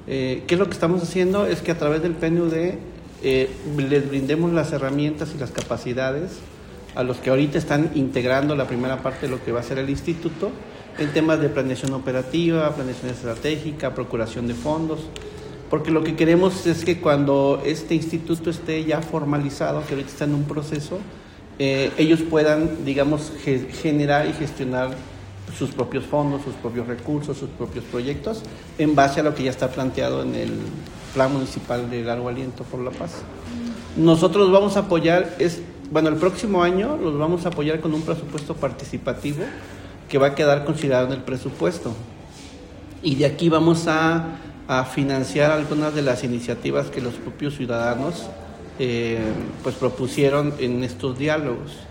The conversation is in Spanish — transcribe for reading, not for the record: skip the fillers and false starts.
¿Qué es lo que estamos haciendo? Es que a través del PNUD les brindemos las herramientas y las capacidades a los que ahorita están integrando la primera parte de lo que va a ser el instituto en temas de planeación operativa, planeación estratégica, procuración de fondos, porque lo que queremos es que cuando este instituto esté ya formalizado, que ahorita está en un proceso, ellos puedan, digamos, generar y gestionar sus propios fondos, sus propios recursos, sus propios proyectos, en base a lo que ya está planteado en el Plan Municipal de Largo Aliento por la Paz. Nosotros vamos a apoyar, el próximo año los vamos a apoyar con un presupuesto participativo que va a quedar considerado en el presupuesto. Y de aquí vamos a financiar algunas de las iniciativas que los propios ciudadanos pues propusieron en estos diálogos.